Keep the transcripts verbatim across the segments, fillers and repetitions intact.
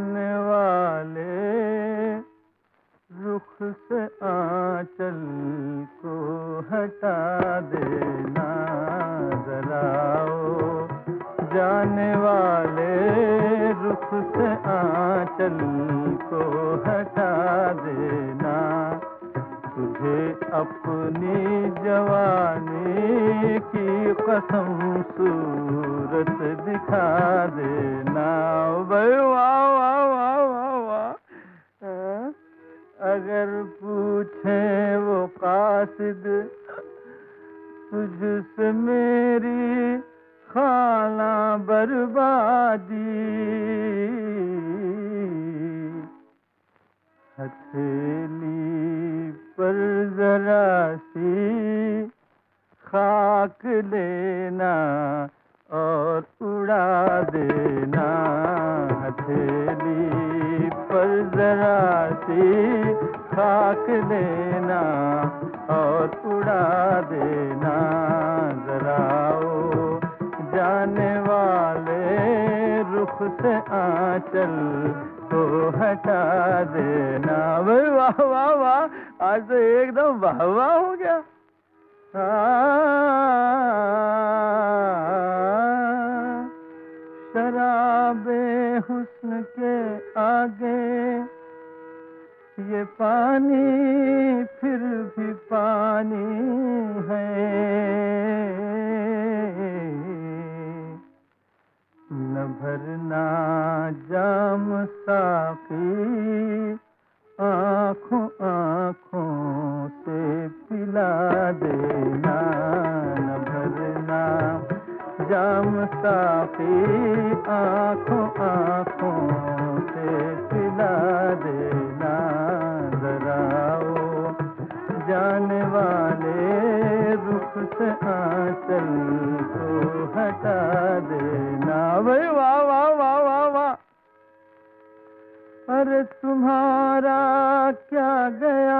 जाने वाले रुख से आंचल को हटा देना जरा ओ जाने वाले रुख से आंचल को हटा देना तुझे अपनी जवानी की कसम सूरत दिखा देना। भाई वाह वाह वाह वाह वाह। अगर पूछे वो कासिद तुझसे मेरी खाना बर्बादी हथेली पर जरा सी खाक लेना और उड़ा देना हथेली पर जरा सी खाक लेना और उड़ा देना जरा ओ जाने वाले रुख से आंचल को हटा देना। भाई वाह वाह वाह आज तो एकदम वाह वाह हो गया। शराबे हुस्न के आगे ये पानी फिर भी पानी है न भरना जाम साकी आँखों आँखों से पिला देना न भरना जाम साकी आँखों आँखों से पिला देना जरा ओ जाने वाले रुख से आंचल को हटा देना। भाई वाह वाह वाह वाह वाह। अरे तुम्हारा क्या गया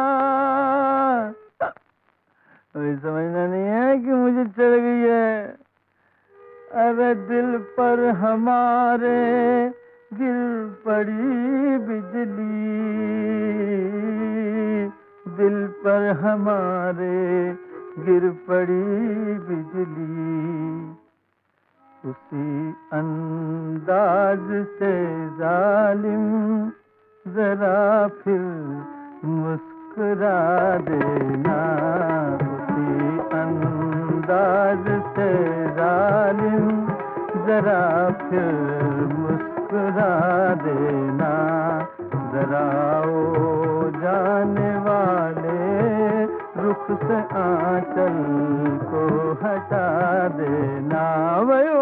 अभी समझना नहीं है कि मुझे चढ़ गई है। अरे दिल पर हमारे गिर पड़ी बिजली दिल पर हमारे गिर पड़ी बिजली उसी अंदाज से जालिम जरा फिर मुस्कुरा देना उसी अंदाज से जालिम जरा फिर मुस्कुरा देना जरा ओ जाने वाले रुख से आंचल को हटा देना।